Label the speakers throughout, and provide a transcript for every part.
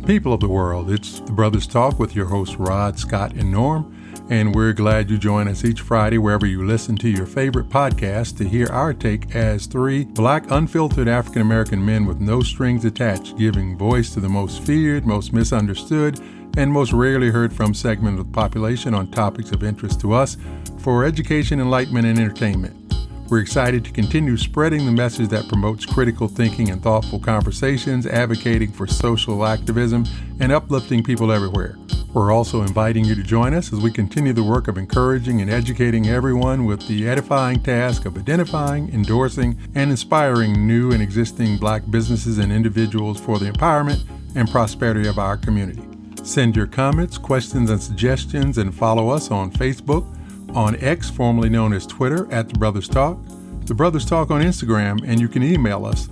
Speaker 1: People of the world, it's the Brothers Talk with your hosts Rod, Scott, and Norm, and we're glad you join us each Friday wherever you listen to your favorite podcast to hear our take as three black, unfiltered African-American men with no strings attached, giving voice to the most feared, most misunderstood, and most rarely heard from segment of the population on topics of interest to us for education, enlightenment, and entertainment. We're excited to continue spreading the message that promotes critical thinking and thoughtful conversations, advocating for social activism, and uplifting people everywhere. We're also inviting you to join us as we continue the work of encouraging and educating everyone with the edifying task of identifying, endorsing, and inspiring new and existing Black businesses and individuals for the empowerment and prosperity of our community. Send your comments, questions, and suggestions, and follow us on Facebook, on X, formerly known as Twitter, at The Brothers Talk, The Brothers Talk on Instagram, and you can email us,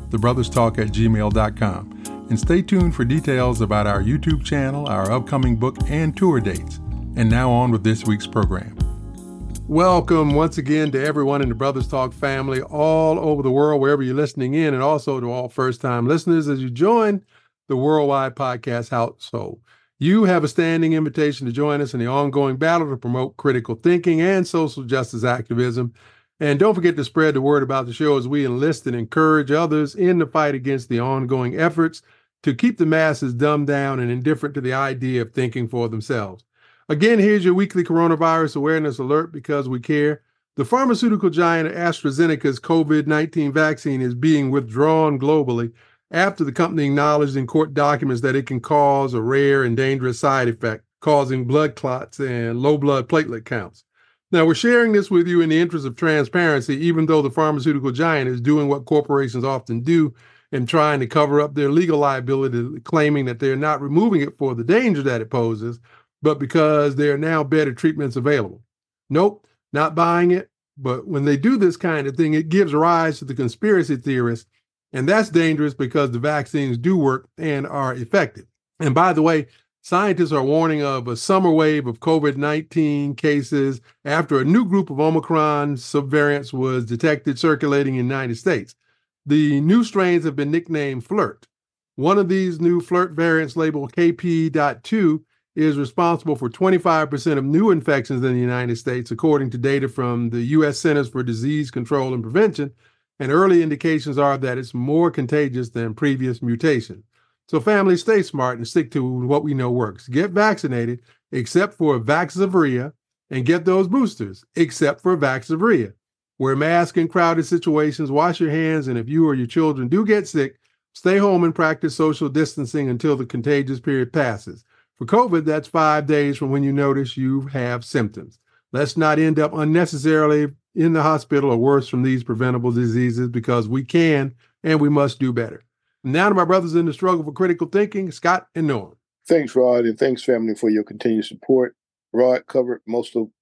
Speaker 1: thebrotherstalk@gmail.com. And stay tuned for details about our YouTube channel, our upcoming book, and tour dates. And now on with this week's program. Welcome once again to everyone in the Brothers Talk family all over the world, wherever you're listening in, and also to all first-time listeners as you join the worldwide podcast household. You have a standing invitation to join us in the ongoing battle to promote critical thinking and social justice activism. And don't forget to spread the word about the show as we enlist and encourage others in the fight against the ongoing efforts to keep the masses dumbed down and indifferent to the idea of thinking for themselves. Again, here's your weekly coronavirus awareness alert because we care. The pharmaceutical giant AstraZeneca's COVID-19 vaccine is being withdrawn globally after the company acknowledged in court documents that it can cause a rare and dangerous side effect, causing blood clots and low blood platelet counts. Now, we're sharing this with you in the interest of transparency, even though the pharmaceutical giant is doing what corporations often do and trying to cover up their legal liability, claiming that they're not removing it for the danger that it poses, but because there are now better treatments available. Nope, not buying it. But when they do this kind of thing, it gives rise to the conspiracy theorists. And that's dangerous because the vaccines do work and are effective. And by the way, scientists are warning of a summer wave of COVID-19 cases after a new group of Omicron subvariants was detected circulating in the United States. The new strains have been nicknamed FLIRT. One of these new FLIRT variants labeled KP.2 is responsible for 25% of new infections in the United States, according to data from the U.S. Centers for Disease Control and Prevention. And early indications are that it's more contagious than previous mutations. So families, stay smart and stick to what we know works. Get vaccinated, except for Vaxzevria, and get those boosters, except for Vaxzevria. Wear masks in crowded situations, wash your hands, and if you or your children do get sick, stay home and practice social distancing until the contagious period passes. For COVID, that's 5 days from when you notice you have symptoms. Let's not end up unnecessarily in the hospital or worse from these preventable diseases because we can and we must do better. Now to my brothers in the struggle for critical thinking, Scott and Norm.
Speaker 2: Thanks, Rod, and thanks, family, for your continued support. Rod covered most of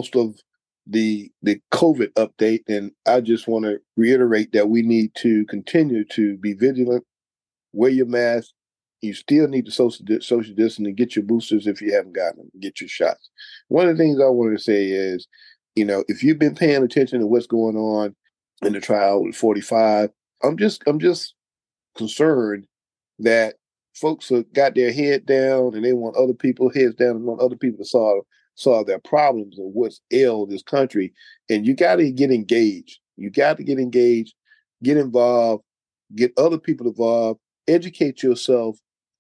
Speaker 2: the COVID update, and I just want to reiterate that we need to continue to be vigilant, wear your mask. You still need to social distance and get your boosters if you haven't gotten them, get your shots. One of the things I wanted to say is, if you've been paying attention to what's going on in the trial with 45, I'm just concerned that folks have got their head down and they want other people's heads down and want other people to solve their problems and what's ailed this country. And you got to get engaged. You got to get engaged, get involved, get other people involved, educate yourself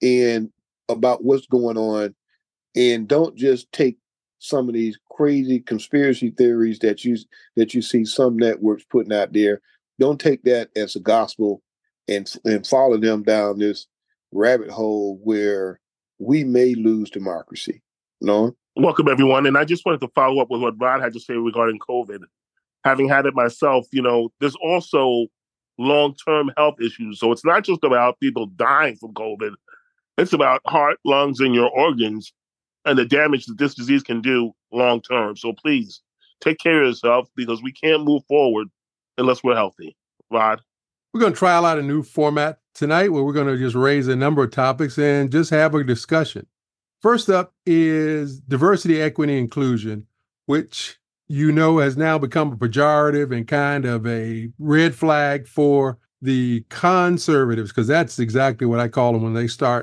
Speaker 2: about what's going on, and don't just take some of these crazy conspiracy theories that you see some networks putting out there. Don't take that as a gospel and follow them down this rabbit hole where we may lose democracy. No?
Speaker 3: Welcome, everyone. And I just wanted to follow up with what Rod had to say regarding COVID. Having had it myself, there's also long-term health issues. So it's not just about people dying from COVID. It's about heart, lungs, and your organs and the damage that this disease can do long-term. So please take care of yourself because we can't move forward unless we're healthy. Rod?
Speaker 1: We're going to trial out a new format tonight where we're going to just raise a number of topics and just have a discussion. First up is diversity, equity, inclusion, which has now become a pejorative and kind of a red flag for the conservatives, because that's exactly what I call them when they start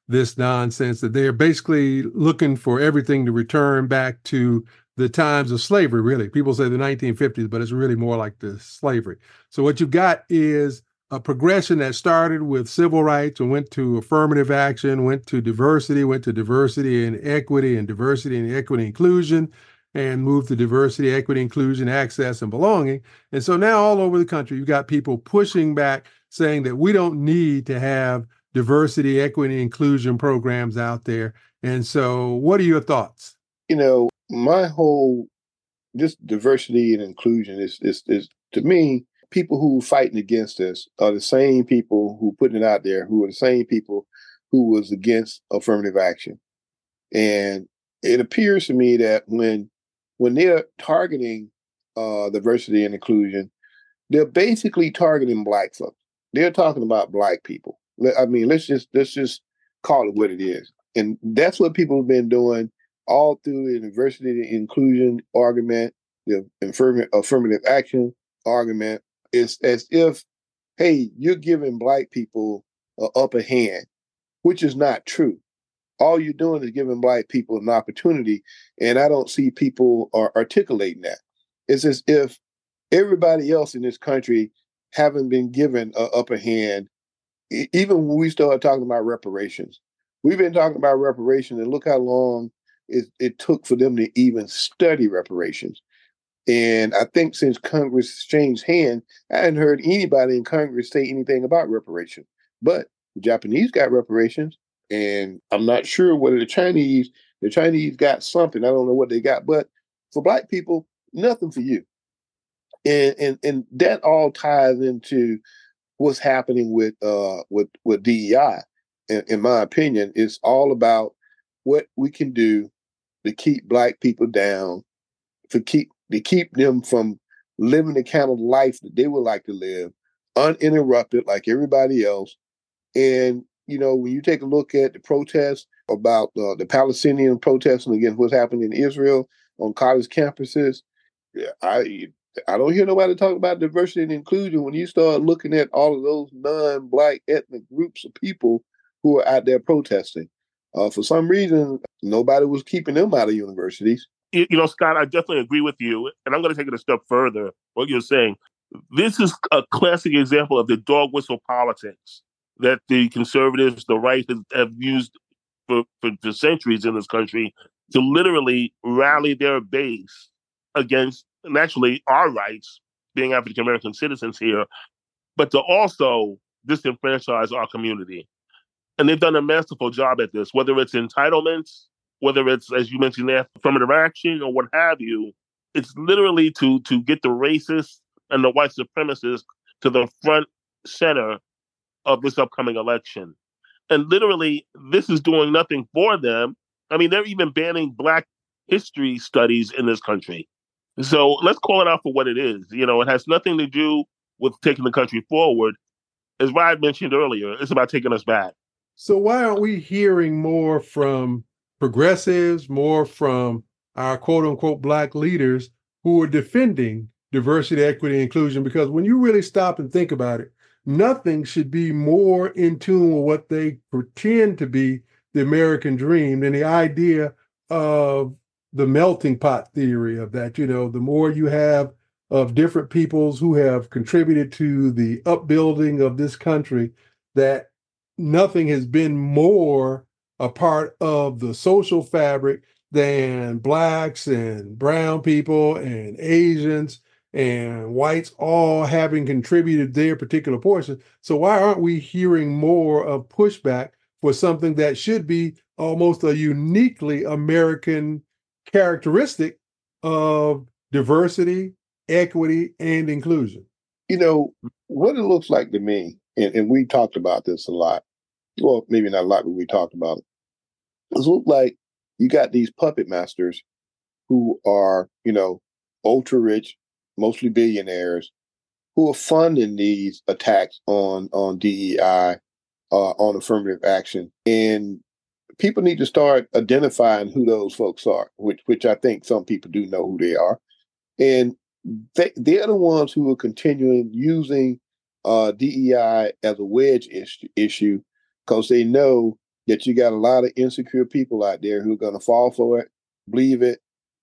Speaker 1: this nonsense that they're basically looking for everything to return back to the times of slavery, really. People say the 1950s, but it's really more like the slavery. So what you've got is a progression that started with civil rights and went to affirmative action, went to diversity and equity, and diversity and equity inclusion, and moved to diversity, equity, inclusion, access, and belonging. And so now all over the country, you've got people pushing back, saying that we don't need to have diversity, equity, inclusion programs out there. And so what are your thoughts?
Speaker 2: My whole, this diversity and inclusion is to me, people who are fighting against us are the same people who putting it out there, who are the same people who was against affirmative action. And it appears to me that when they're targeting diversity and inclusion, they're basically targeting Black folks. They're talking about Black people. I mean, let's just call it what it is. And that's what people have been doing all through the diversity and inclusion argument, the affirmative action argument. It's as if, hey, you're giving Black people an upper hand, which is not true. All you're doing is giving Black people an opportunity, and I don't see people are articulating that. It's as if everybody else in this country haven't been given an upper hand. Even when we started talking about reparations, we've been talking about reparations, and look how long it took for them to even study reparations. And I think since Congress changed hands, I hadn't heard anybody in Congress say anything about reparations. But the Japanese got reparations, and I'm not sure whether the Chinese got something. I don't know what they got. But for Black people, nothing for you. And that all ties into what's happening with DEI. In my opinion, it's all about what we can do to keep Black people down, to keep them from living the kind of life that they would like to live, uninterrupted like everybody else. And, when you take a look at the protests about the Palestinian protesting against what's happening in Israel on college campuses, I don't hear nobody talk about diversity and inclusion when you start looking at all of those non-Black ethnic groups of people who are out there protesting. For some reason, nobody was keeping them out of universities.
Speaker 3: Scott, I definitely agree with you. And I'm going to take it a step further. What you're saying, this is a classic example of the dog whistle politics that the conservatives, the right, have used for centuries in this country to literally rally their base against, naturally, our rights, being African American citizens here, but to also disenfranchise our community. And they've done a masterful job at this, whether it's entitlements, whether it's, as you mentioned, affirmative action or what have you. It's literally to get the racists and the white supremacists to the front center of this upcoming election. And literally, this is doing nothing for them. I mean, they're even banning Black history studies in this country. So let's call it out for what it is. It has nothing to do with taking the country forward. As Rod mentioned earlier, it's about taking us back.
Speaker 1: So why aren't we hearing more from progressives, more from our quote unquote Black leaders who are defending diversity, equity, and inclusion? Because when you really stop and think about it, nothing should be more in tune with what they pretend to be the American dream than the idea of the melting pot theory of that. The more you have of different peoples who have contributed to the upbuilding of this country, that nothing has been more a part of the social fabric than Blacks and brown people and Asians and whites all having contributed their particular portion. So why aren't we hearing more of pushback for something that should be almost a uniquely American characteristic of diversity, equity, and inclusion?
Speaker 2: What it looks like to me, and we talked about this a lot. Well, maybe not a lot, but we talked about it. It looks like you got these puppet masters who are, ultra rich, mostly billionaires, who are funding these attacks on DEI, on affirmative action. And people need to start identifying who those folks are, which I think some people do know who they are. And they're the ones who are continuing using DEI as a wedge issue, because they know that you got a lot of insecure people out there who are going to fall for it, believe it,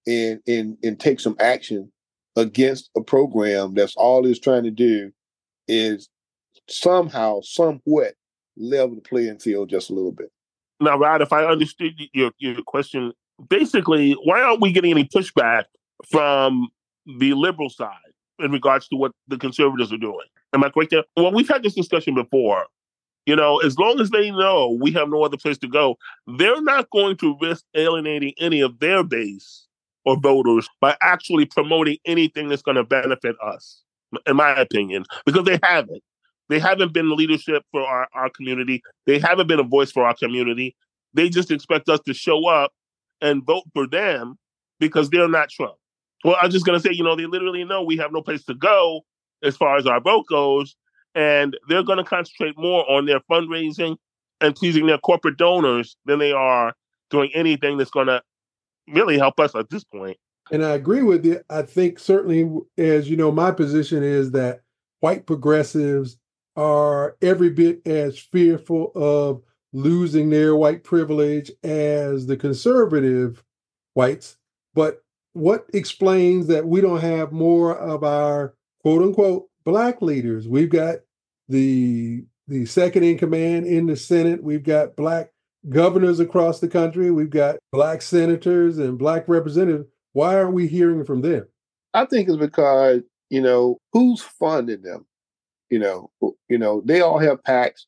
Speaker 2: and take some action against a program that's all it's trying to do is somehow, somewhat level the playing field just a little bit.
Speaker 3: Now, Rod, if I understood your question, basically, why aren't we getting any pushback from the liberal side in regards to what the conservatives are doing? Am I correct there? Well, we've had this discussion before. You know, as long as they know we have no other place to go, they're not going to risk alienating any of their base or voters by actually promoting anything that's going to benefit us, in my opinion, because they haven't. They haven't been leadership for our community. They haven't been a voice for our community. They just expect us to show up and vote for them because they're not Trump. Well, I'm just going to say, you know, they literally know we have no place to go as far as our vote goes. And they're going to concentrate more on their fundraising and pleasing their corporate donors than they are doing anything that's going to really help us at this point.
Speaker 1: And I agree with you. I think certainly, as you know, my position is that white progressives are every bit as fearful of losing their white privilege as the conservative whites. But what explains that we don't have more of our quote unquote Black leaders? We've got the second in command in the Senate. We've got Black governors across the country. We've got Black senators and Black representatives. Why aren't we hearing from them?
Speaker 2: I think it's because, you know, who's funding them? You know, they all have PACs,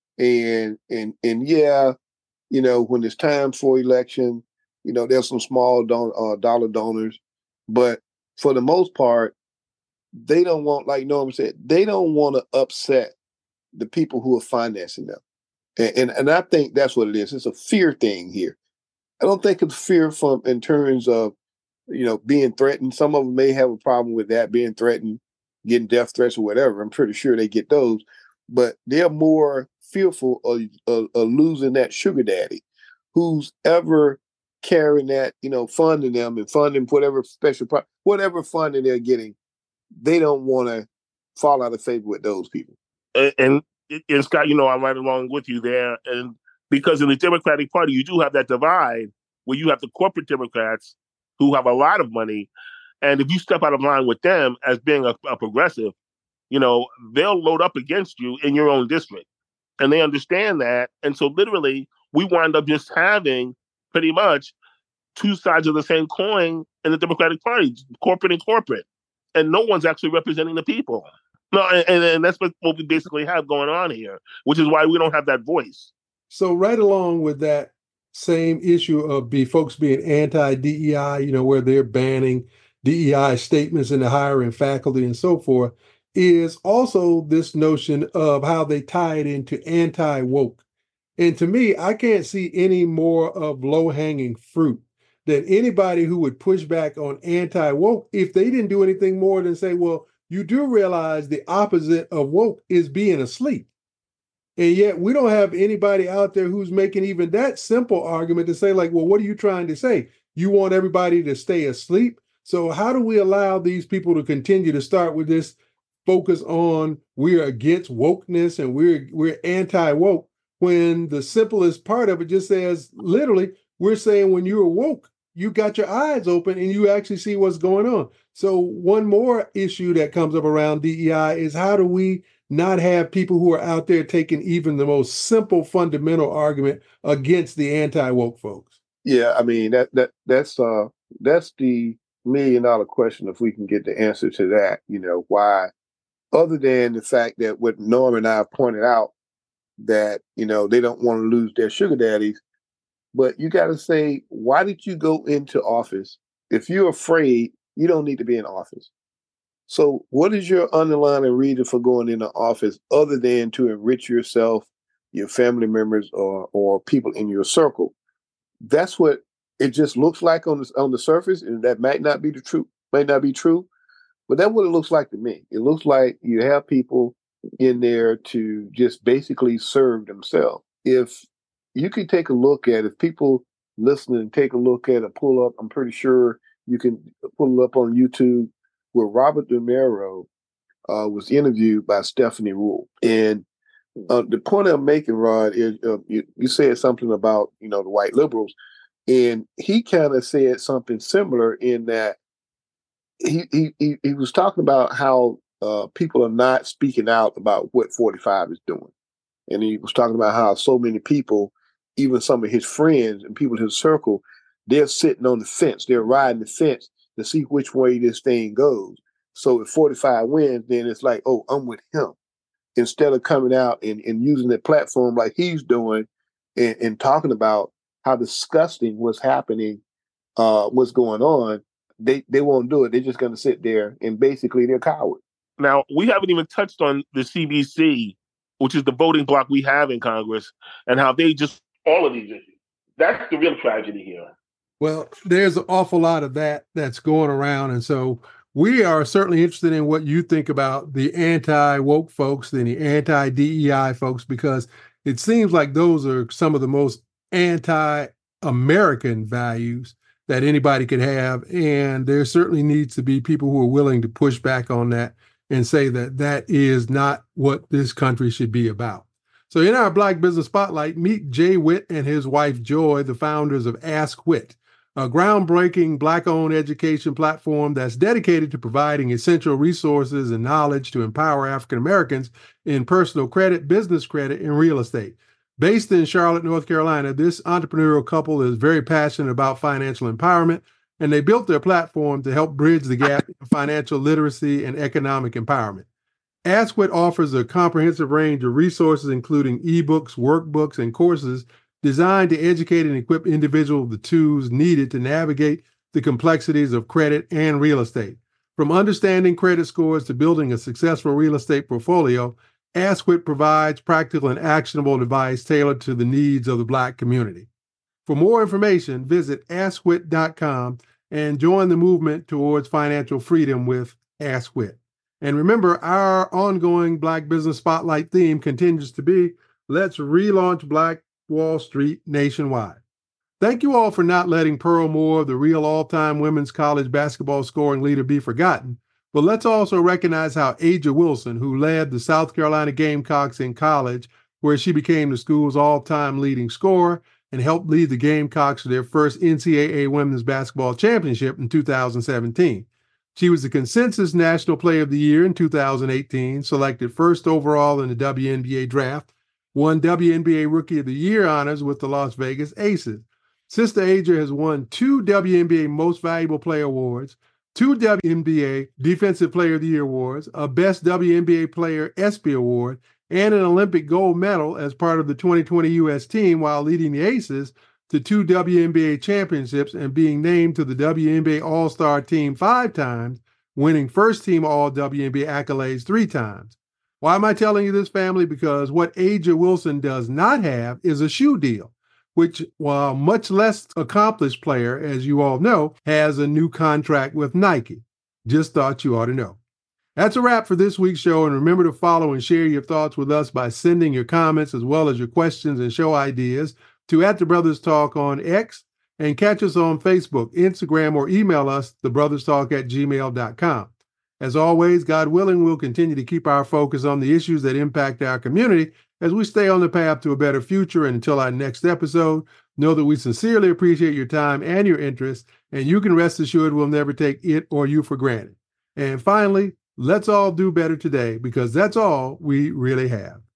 Speaker 2: and yeah, you know, when it's time for election, you know, there's some small dollar donors, but for the most part, they don't want, like Norm said, they don't want to upset the people who are financing them, and I think that's what it is. It's a fear thing here. I don't think it's fear from in terms of, you know, being threatened. Some of them may have a problem with that, being threatened, getting death threats or whatever. I'm pretty sure they get those, but they're more fearful of losing that sugar daddy who's ever carrying that, you know, funding them and funding whatever whatever funding they're getting. They don't want to fall out of favor with those people.
Speaker 3: And Scott, you know, I'm right along with you there. And because in the Democratic Party, you do have that divide where you have the corporate Democrats who have a lot of money. And if you step out of line with them as being a progressive, you know, they'll load up against you in your own district. And they understand that. And so literally, we wind up just having pretty much two sides of the same coin in the Democratic Party, corporate and corporate. And no one's actually representing the people. No, and that's what we basically have going on here, which is why we don't have that voice.
Speaker 1: So right along with that same issue of folks being anti-DEI, you know, where they're banning DEI statements in the hiring faculty and so forth, is also this notion of how they tie it into anti-woke. And to me, I can't see any more of low-hanging fruit than anybody who would push back on anti-woke if they didn't do anything more than say, well, you do realize the opposite of woke is being asleep. And yet we don't have anybody out there who's making even that simple argument to say, like, well, what are you trying to say? You want everybody to stay asleep? So how do we allow these people to continue to start with this focus on we're against wokeness and we're anti-woke, when the simplest part of it just says, literally, we're saying when you're woke, you got your eyes open and you actually see what's going on. So one more issue that comes up around DEI is how do we not have people who are out there taking even the most simple fundamental argument against the anti-woke folks?
Speaker 2: Yeah, I mean that's the $1 million question. If we can get the answer to that, you know, why, other than the fact that what Norm and I have pointed out, that, you know, they don't want to lose their sugar daddies. But you got to say, why did you go into office? If you're afraid, you don't need to be in office. So what is your underlying reason for going into office other than to enrich yourself, your family members, or people in your circle? That's what it just looks like on the surface, and that might not be true, but that's what it looks like to me. It looks like you have people in there to just basically serve themselves. If you could take a look at, if people listening take a look at a pull up, I'm pretty sure you can pull it up on YouTube, where Robert De Niro was interviewed by Stephanie Ruhle. And The point I'm making, Rod, is you said something about the white liberals, and he kind of said something similar in that he was talking about how people are not speaking out about what 45 is doing, and he was talking about how so many people, even some of his friends and people in his circle, they're sitting on the fence, they're riding the fence to see which way this thing goes. So if 45 wins, then it's like, oh, I'm with him. Instead of coming out and using the platform like he's doing and talking about how disgusting what's happening, what's going on, they won't do it. They're just going to sit there and basically they're cowards.
Speaker 3: Now, we haven't even touched on the CBC, which is the voting bloc we have in Congress, and how they just, all of these issues. That's the real tragedy here.
Speaker 1: Well, there's an awful lot of that's going around. And so we are certainly interested in what you think about the anti-woke folks and the anti-DEI folks, because it seems like those are some of the most anti-American values that anybody could have. And there certainly needs to be people who are willing to push back on that and say that that is not what this country should be about. So in our Black Business Spotlight, meet Jay Witt and his wife, Joy, the founders of Ask Witt, a groundbreaking Black-owned education platform that's dedicated to providing essential resources and knowledge to empower African Americans in personal credit, business credit, and real estate. Based in Charlotte, North Carolina, this entrepreneurial couple is very passionate about financial empowerment, and they built their platform to help bridge the gap in financial literacy and economic empowerment. Ask Witt offers a comprehensive range of resources, including ebooks, workbooks, and courses designed to educate and equip individuals with the tools needed to navigate the complexities of credit and real estate. From understanding credit scores to building a successful real estate portfolio, Ask Witt provides practical and actionable advice tailored to the needs of the Black community. For more information, visit AskWitt.com and join the movement towards financial freedom with Ask Witt. And remember, our ongoing Black Business Spotlight theme continues to be, let's relaunch Black Wall Street nationwide. Thank you all for not letting Pearl Moore, the real all-time women's college basketball scoring leader, be forgotten. But let's also recognize how A'ja Wilson, who led the South Carolina Gamecocks in college, where she became the school's all-time leading scorer and helped lead the Gamecocks to their first NCAA women's basketball championship in 2017. She was the consensus National Player of the Year in 2018, selected first overall in the WNBA draft, won WNBA Rookie of the Year honors with the Las Vegas Aces. Sister A'ja has won 2 WNBA Most Valuable Player awards, 2 WNBA Defensive Player of the Year awards, a Best WNBA Player ESPY award, and an Olympic gold medal as part of the 2020 U.S. team while leading the Aces to 2 WNBA championships and being named to the WNBA All-Star team 5 times, winning first-team All-WNBA accolades 3 times. Why am I telling you this, family? Because what A'ja Wilson does not have is a shoe deal, which, while much less accomplished player, as you all know, has a new contract with Nike. Just thought you ought to know. That's a wrap for this week's show, and remember to follow and share your thoughts with us by sending your comments as well as your questions and show ideas to @TheBrothersTalk on X, and catch us on Facebook, Instagram, or email us, thebrotherstalk@gmail.com. As always, God willing, we'll continue to keep our focus on the issues that impact our community as we stay on the path to a better future. And until our next episode, know that we sincerely appreciate your time and your interest, and you can rest assured we'll never take it or you for granted. And finally, let's all do better today, because that's all we really have.